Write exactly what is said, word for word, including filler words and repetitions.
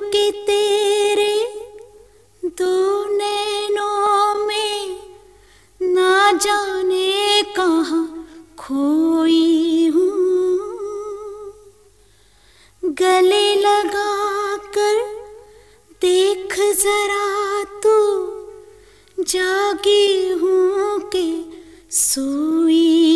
कि तेरे दो नैनों में ना जाने कहाँ खोई हूँ। गले लगा कर देख जरा तू, जागी हूँ कि सोई